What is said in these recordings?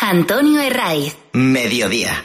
Antonio Herraiz. Mediodía.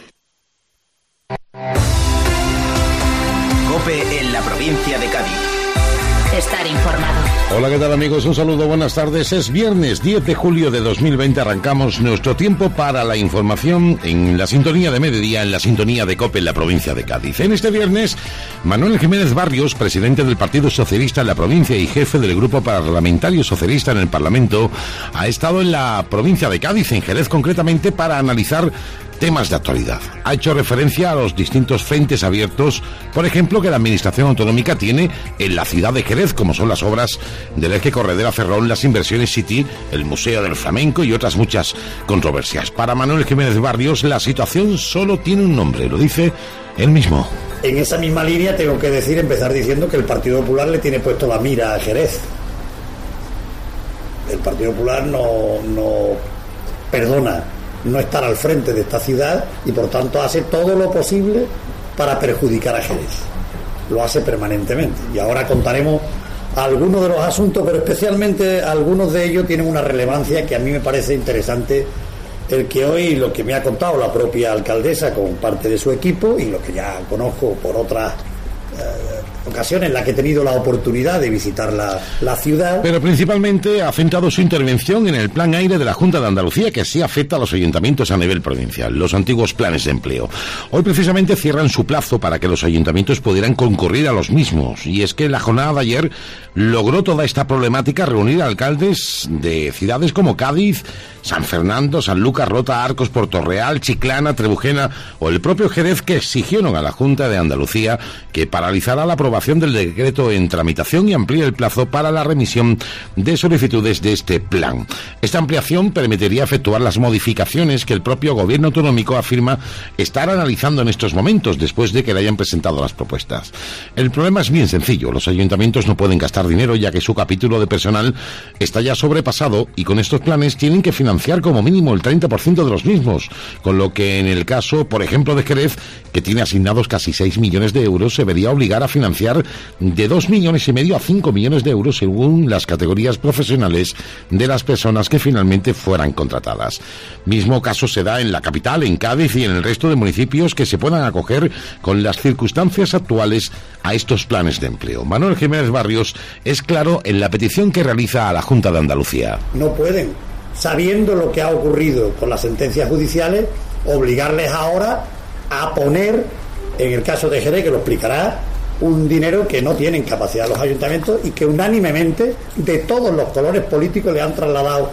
COPE en la provincia de Cádiz. Estar informado. Hola, ¿qué tal, amigos? Un saludo, buenas tardes. Es viernes 10 de julio de 2020. Arrancamos nuestro tiempo para la información en la sintonía de mediodía, en la sintonía de COPE en la provincia de Cádiz. En este viernes, Manuel Jiménez Barrios, presidente del Partido Socialista en la provincia y jefe del Grupo Parlamentario Socialista en el Parlamento, ha estado en la provincia de Cádiz, en Jerez concretamente, para analizar temas de actualidad. Ha hecho referencia a los distintos frentes abiertos, por ejemplo, que la Administración Autonómica tiene en la ciudad de Jerez, como son las obras del eje Corredera-Ferrol, las inversiones City, el Museo del Flamenco y otras muchas controversias. Para Manuel Jiménez Barrios, la situación solo tiene un nombre, lo dice él mismo. En esa misma línea tengo que empezar diciendo que el Partido Popular le tiene puesto la mira a Jerez. El Partido Popular no perdona no estar al frente de esta ciudad y por tanto hace todo lo posible para perjudicar a Jerez. Lo hace permanentemente y ahora contaremos algunos de los asuntos, pero especialmente algunos de ellos tienen una relevancia que a mí me parece interesante, el que hoy, lo que me ha contado la propia alcaldesa con parte de su equipo y lo que ya conozco por otras ocasiones en las que he tenido la oportunidad de visitar la ciudad. Pero principalmente ha centrado su intervención en el Plan Aire de la Junta de Andalucía, que sí afecta a los ayuntamientos a nivel provincial, los antiguos planes de empleo. Hoy precisamente cierran su plazo para que los ayuntamientos pudieran concurrir a los mismos, y es que la jornada de ayer logró toda esta problemática reunir a alcaldes de ciudades como Cádiz, San Fernando, Sanlúcar, Rota, Arcos, Portorreal, Chiclana, Trebujena o el propio Jerez, que exigieron a la Junta de Andalucía que paralizara la aprobación del decreto en tramitación y amplíe el plazo para la remisión de solicitudes de este plan. Esta ampliación permitiría efectuar las modificaciones que el propio gobierno autonómico afirma estar analizando en estos momentos después de que le hayan presentado las propuestas. El problema es bien sencillo. Los ayuntamientos no pueden gastar dinero ya que su capítulo de personal está ya sobrepasado y con estos planes tienen que financiar como mínimo el 30% de los mismos, con lo que en el caso, por ejemplo, de Jerez, que tiene asignados casi 6 millones de euros, se vería obligar a financiar de 2,5 millones a 5 millones de euros según las categorías profesionales de las personas que finalmente fueran contratadas. Mismo caso se da en la capital, en Cádiz y en el resto de municipios que se puedan acoger con las circunstancias actuales a estos planes de empleo. Manuel Jiménez Barrios es claro en la petición que realiza a la Junta de Andalucía. No pueden, sabiendo lo que ha ocurrido con las sentencias judiciales, obligarles ahora a poner, en el caso de Jerez, que lo explicará, un dinero que no tienen capacidad los ayuntamientos y que unánimemente, de todos los colores políticos, le han trasladado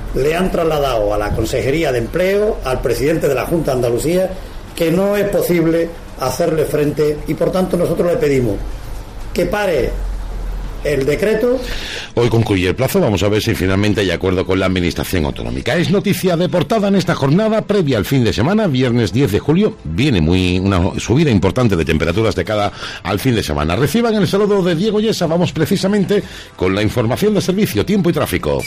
a la Consejería de Empleo, al presidente de la Junta de Andalucía, que no es posible hacerle frente y por tanto nosotros le pedimos que pare el decreto. Hoy concluye el plazo, vamos a ver si finalmente hay acuerdo con la Administración Autonómica. Es noticia de portada en esta jornada previa al fin de semana, viernes 10 de julio. Viene una subida importante de temperaturas de cara al fin de semana. Reciban el saludo de Diego Yesa. Vamos precisamente con la información de servicio, tiempo y tráfico.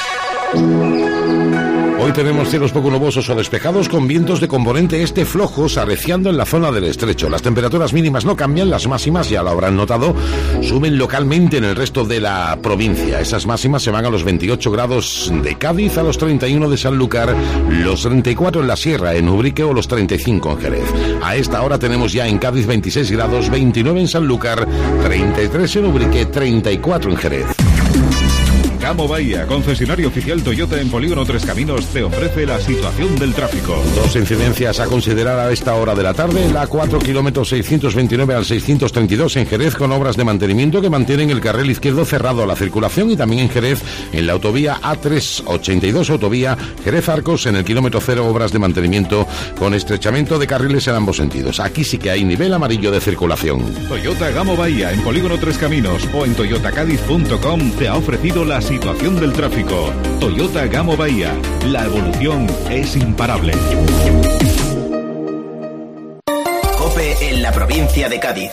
Hoy tenemos cielos poco nubosos o despejados con vientos de componente este flojos arreciando en la zona del estrecho. Las temperaturas mínimas no cambian, las máximas, ya lo habrán notado, suben localmente en el resto de la provincia. Esas máximas se van a los 28 grados de Cádiz, a los 31 de Sanlúcar, los 34 en la Sierra, en Ubrique o los 35 en Jerez. A esta hora tenemos ya en Cádiz 26 grados, 29 en Sanlúcar, 33 en Ubrique, 34 en Jerez. Gamo Bahía, concesionario oficial Toyota en Polígono Tres Caminos, te ofrece la situación del tráfico. Dos incidencias a considerar a esta hora de la tarde. La 4 kilómetros 629 al 632 en Jerez con obras de mantenimiento que mantienen el carril izquierdo cerrado a la circulación y también en Jerez en la autovía A382, autovía Jerez-Arcos en el kilómetro 0, obras de mantenimiento con estrechamiento de carriles en ambos sentidos. Aquí sí que hay nivel amarillo de circulación. Toyota Gamo Bahía en Polígono Tres Caminos o en toyotacadiz.com te ha ofrecido la situación del tráfico. Toyota Gamo Bahía, la evolución es imparable. COPE en la provincia de Cádiz.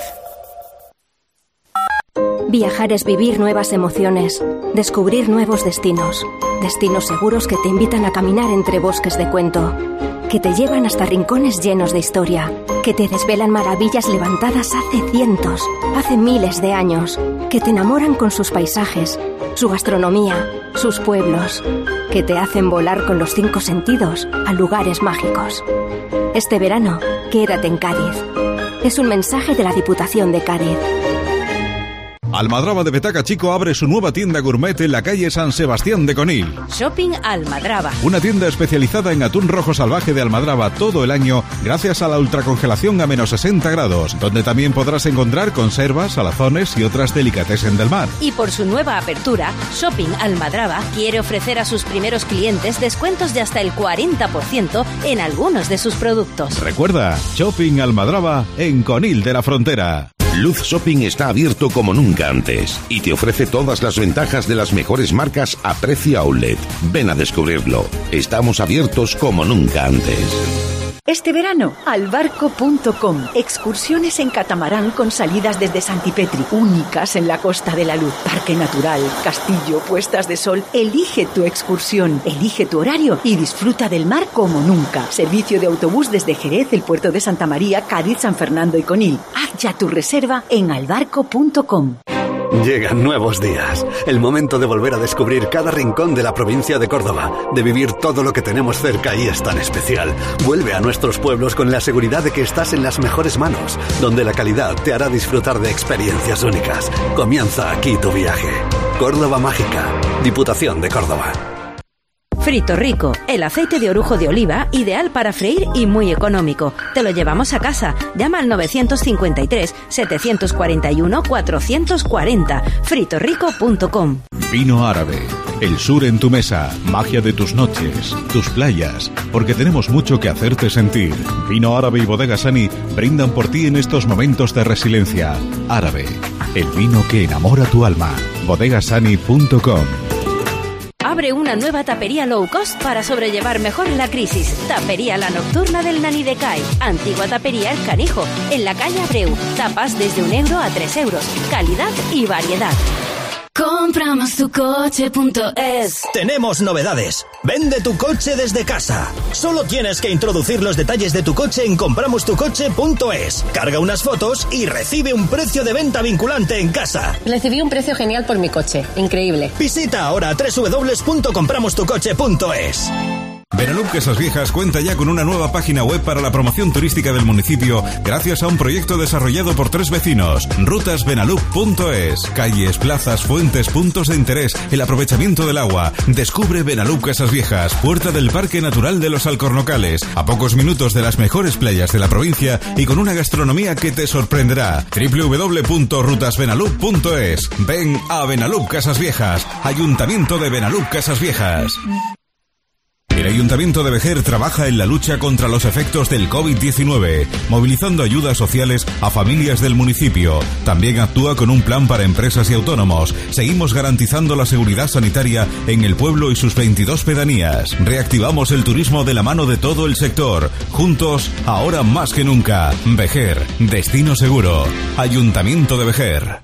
Viajar es vivir nuevas emociones, descubrir nuevos destinos. Destinos seguros que te invitan a caminar entre bosques de cuento. que te llevan hasta rincones llenos de historia, que te desvelan maravillas levantadas hace miles de años, que te enamoran con sus paisajes, su gastronomía, sus pueblos, que te hacen volar con los 5 sentidos a lugares mágicos. Este verano, quédate en Cádiz. Es un mensaje de la Diputación de Cádiz. Almadraba de Betaca Chico abre su nueva tienda gourmet en la calle San Sebastián de Conil. Shopping Almadraba. Una tienda especializada en atún rojo salvaje de Almadraba todo el año gracias a la ultracongelación a menos 60 grados, donde también podrás encontrar conservas, salazones y otras delicatessen del mar. Y por su nueva apertura, Shopping Almadraba quiere ofrecer a sus primeros clientes descuentos de hasta el 40% en algunos de sus productos. Recuerda, Shopping Almadraba en Conil de la Frontera. Luz Shopping está abierto como nunca antes y te ofrece todas las ventajas de las mejores marcas a precio outlet. Ven a descubrirlo. Estamos abiertos como nunca antes. Este verano, albarco.com. Excursiones en catamarán con salidas desde Santipetri, únicas en la Costa de la Luz. Parque natural, castillo, puestas de sol. Elige tu excursión, elige tu horario y disfruta del mar como nunca. Servicio de autobús desde Jerez, el puerto de Santa María, Cádiz, San Fernando y Conil. Haz ya tu reserva en albarco.com. Llegan nuevos días, el momento de volver a descubrir cada rincón de la provincia de Córdoba, de vivir todo lo que tenemos cerca y es tan especial. Vuelve a nuestros pueblos con la seguridad de que estás en las mejores manos, donde la calidad te hará disfrutar de experiencias únicas. Comienza aquí tu viaje. Córdoba Mágica, Diputación de Córdoba. Frito Rico, el aceite de orujo de oliva, ideal para freír y muy económico. Te lo llevamos a casa. Llama al 953-741-440. fritorico.com. Vino árabe. El sur en tu mesa. Magia de tus noches, tus playas. Porque tenemos mucho que hacerte sentir. Vino árabe y Bodega Sani brindan por ti en estos momentos de resiliencia. Árabe. El vino que enamora tu alma. bodegasani.com. Abre una nueva tapería low cost para sobrellevar mejor la crisis. Tapería La Nocturna del Nani de Cai. Antigua tapería El Canijo. En la calle Abreu. Tapas desde €1 a €3. Calidad y variedad. Compramostucoche.es. Tenemos novedades. Vende tu coche desde casa. Solo tienes que introducir los detalles de tu coche en compramostucoche.es. Carga unas fotos y recibe un precio de venta vinculante en casa. Recibí un precio genial por mi coche. Increíble. Visita ahora www.compramostucoche.es. Benalub Casas Viejas cuenta ya con una nueva página web para la promoción turística del municipio gracias a un proyecto desarrollado por 3 vecinos. rutasbenalub.es. Calles, plazas, fuentes, puntos de interés, el aprovechamiento del agua. Descubre Benalub Casas Viejas, puerta del Parque Natural de los Alcornocales, a pocos minutos de las mejores playas de la provincia y con una gastronomía que te sorprenderá. www.rutasbenalub.es. Ven a Benalub Casas Viejas, Ayuntamiento de Benalub Casas Viejas. El Ayuntamiento de Vejer trabaja en la lucha contra los efectos del COVID-19, movilizando ayudas sociales a familias del municipio. También actúa con un plan para empresas y autónomos. Seguimos garantizando la seguridad sanitaria en el pueblo y sus 22 pedanías. Reactivamos el turismo de la mano de todo el sector. Juntos, ahora más que nunca. Vejer, destino seguro. Ayuntamiento de Vejer.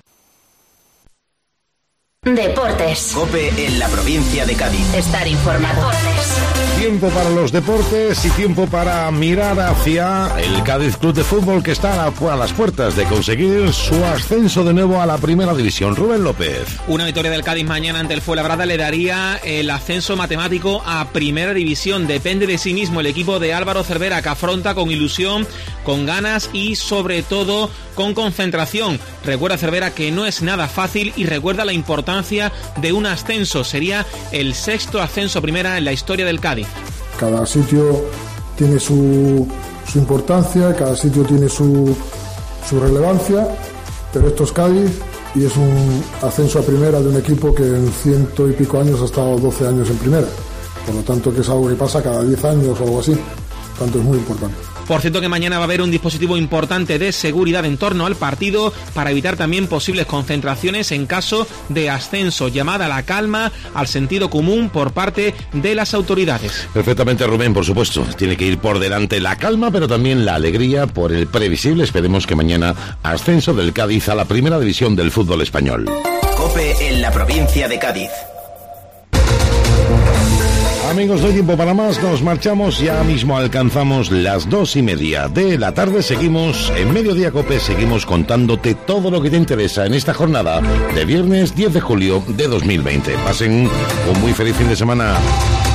Deportes. COPE en la provincia de Cádiz. Estar informado. Tiempo para los deportes y tiempo para mirar hacia el Cádiz Club de Fútbol, que está a las puertas de conseguir su ascenso de nuevo a la primera división. Rubén López. Una victoria del Cádiz mañana ante el Fuenlabrada le daría el ascenso matemático a primera división. Depende de sí mismo el equipo de Álvaro Cervera, que afronta con ilusión, con ganas y sobre todo con concentración. Recuerda Cervera que no es nada fácil y recuerda la importancia de un ascenso. Sería el 6º ascenso a primera en la historia del Cádiz. Cada sitio tiene su importancia, cada sitio tiene su relevancia, pero esto es Cádiz y es un ascenso a primera de un equipo que en 100 y pico años ha estado 12 años en primera. Por lo tanto, que es algo que pasa cada 10 años o algo así. Por tanto, es muy importante. Por cierto que mañana va a haber un dispositivo importante de seguridad en torno al partido para evitar también posibles concentraciones en caso de ascenso. Llamada a la calma, al sentido común por parte de las autoridades. Perfectamente, Rubén, por supuesto. Tiene que ir por delante la calma, pero también la alegría por el previsible. Esperemos que mañana ascenso del Cádiz a la primera división del fútbol español. COPE en la provincia de Cádiz. Amigos, no hay tiempo para más, nos marchamos, ya mismo alcanzamos las 2:30 de la tarde, seguimos en Mediodía Cope, seguimos contándote todo lo que te interesa en esta jornada de viernes 10 de julio de 2020. Pasen un muy feliz fin de semana.